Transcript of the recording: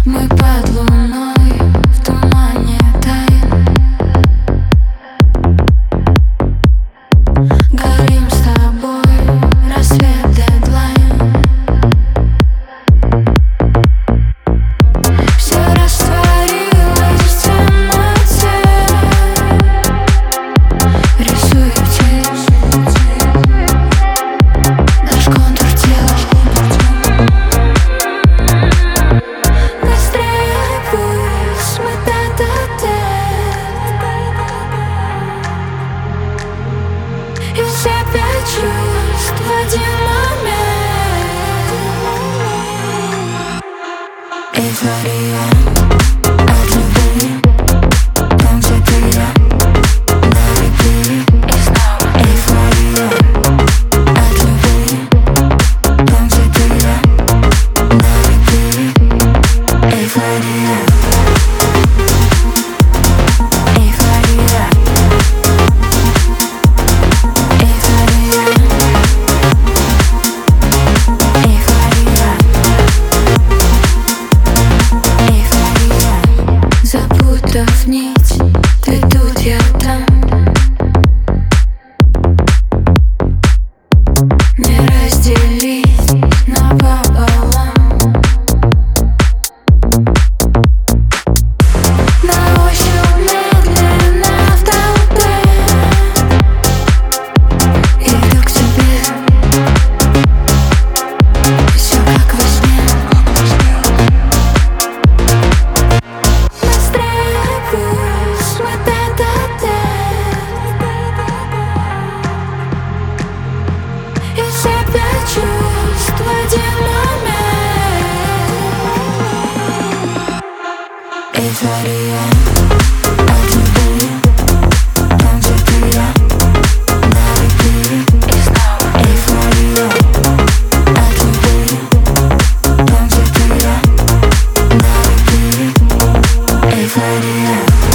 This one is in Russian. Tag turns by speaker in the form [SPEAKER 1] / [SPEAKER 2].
[SPEAKER 1] Мы под луной в тумане тайн, горим с тобой, рассвет, дедлайн. Все растворилось в темноте, рисую тень, наш контур тела. Быстрее пусть мы тет-а-тет, и все 5 чувств в один момент. Эйфория от любви, там, где ты и я, на реки. И снова эйфория от любви, там, где ты и я, на реки. Эйфория, эйфория, эйфория, эйфория, эйфория. Запутав нить, ты тут, я там. Не разделить напополам. На ощупь медленно в толпе иду к тебе, все как во сне. Быстрее пусть мы тет-а-тет, и все 5 чувств в один момент. Эйфория от любви, там, где ты и я, на реки. И снова эйфория от любви, там, где ты и я, на реки. Эйфория.